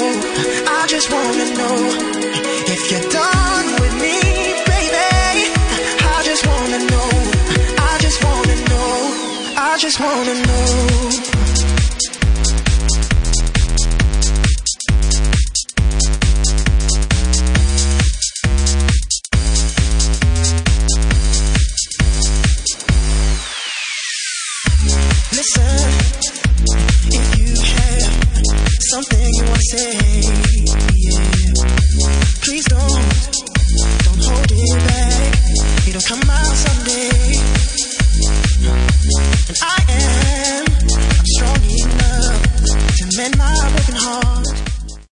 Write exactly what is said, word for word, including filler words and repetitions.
I just wanna know if you're done with me, baby. I just wanna know, I just wanna know, I just wanna know. Listen, if you have something you wanna say, yeah, please don't, don't hold it back. It'll come out someday. And I am, I'm strong enough to mend my broken heart.